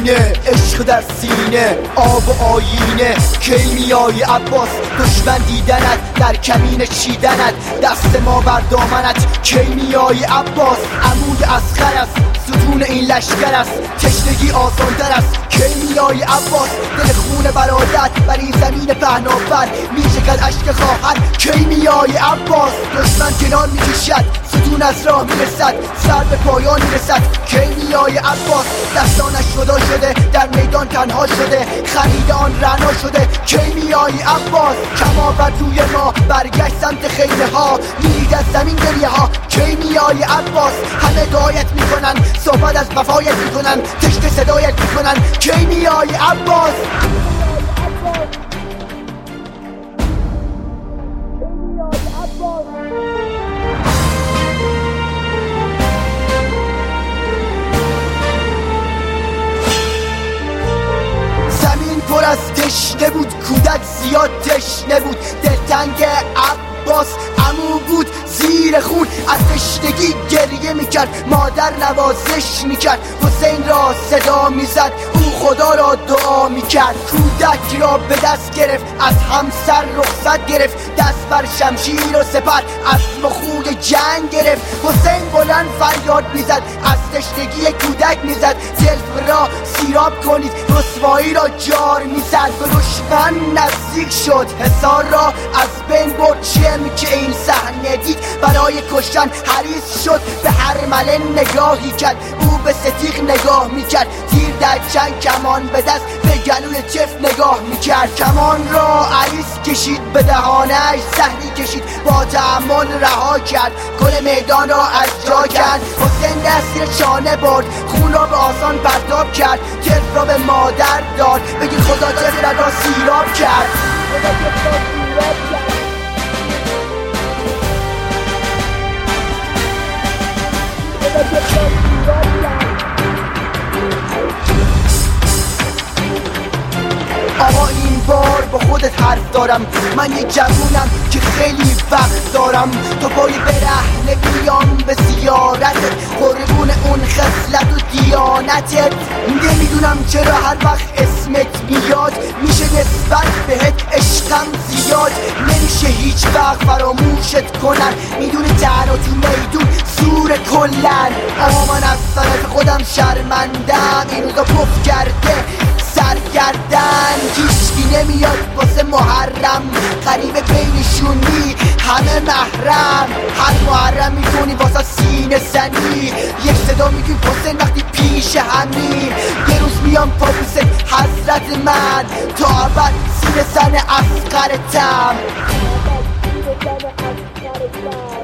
سینه، عشق در سینه، آب و آینه. کی میای عباس دشمن دیدنت، در کمین چیدنت، دست ما بر دامنت. کی میای عباس عمود اصغر است، ستون این لشکر است، تشنگی آسان‌تر است. کی میای عباس دل خون برادر بر این زمین پهناور میشکد اشک خواهر. کی میای عباس دشمن کنار میکشد، ستون از راه میرسد، سر به پایان میرسد. کی میای عباس دستانش جدا شده، در میدان تنها شده، خرید آن رعنا شده. کی میای عباس کما بر روی ما برگشت سمت خیمه ها، میرید از زمین گریه ها. کی میای عباس همه دعایت میکنن، صحبت از وفایت میکنن، تشت صدایت میکنن. کی میای عباس؟ پر از تشنه بود، کودک زیاد تشنه بود، دلتنگ عباس عمو بود زیر خون، از تشنگی گریه میکرد، مادر نوازش میکرد، حسین را صدا میزد، او خدا را دعا میکرد. کودک را به دست گرفت، از همسر رخصت گرفت، دست بر شمشیر و سپر اسم و خوی جنگ گرفت. حسین بلند فریاد میزد، از تشنگی کودک میزد، جلف را سیراب کنید، رسوایی را جار میزد. به دشمن نزدیک شد، حصار را از بین برد. چم که این صحنه دید برای کشتن حریص شد، به هر مله نگاهی کرد، او به ستیغ نگاه میکرد، تیر در چنگ، کمان به دست، به گلوی چفت نگاه میکرد. کمان را عریض کشید، به دهانش زهری کشید، با تحمل رها کرد، کل میدان را از جا کرد. حسین دست چانه برد، خون را به آسان پرتاب کرد، طفل را به مادر داد، بگی خدا طفل را سیراب کرد. آقا این بار با خودت حرف دارم، من یک جوونم که خیلی وقت دارم، تو پای برهنه بیام به زیارتت، قربون اون خصلت و دیانتت. نمیدونم چرا هر وقت اسمت میاد میشه نسبت بهت عشقم زیاد، نمیشه هیچ وقت فراموشت کنن، میدونی تنها تو میدون زور کلن. اما من از طرف خودم شرمندم، این روزا پف کرده سرگردن، هیچکی نمیاد واسه محرم، غریب بینشونی همه محرم، هر محرم میکنی واسه سینه زنی، یک صدا میگی حسین وقتی پیش همین، یه روز میام پاپوست حضرت من، تا ابد سینه زن اصغرتم.